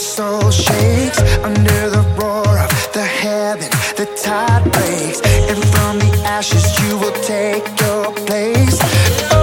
soul shakes under the roar of the heaven. The tide breaks, and from the ashes you will take your place.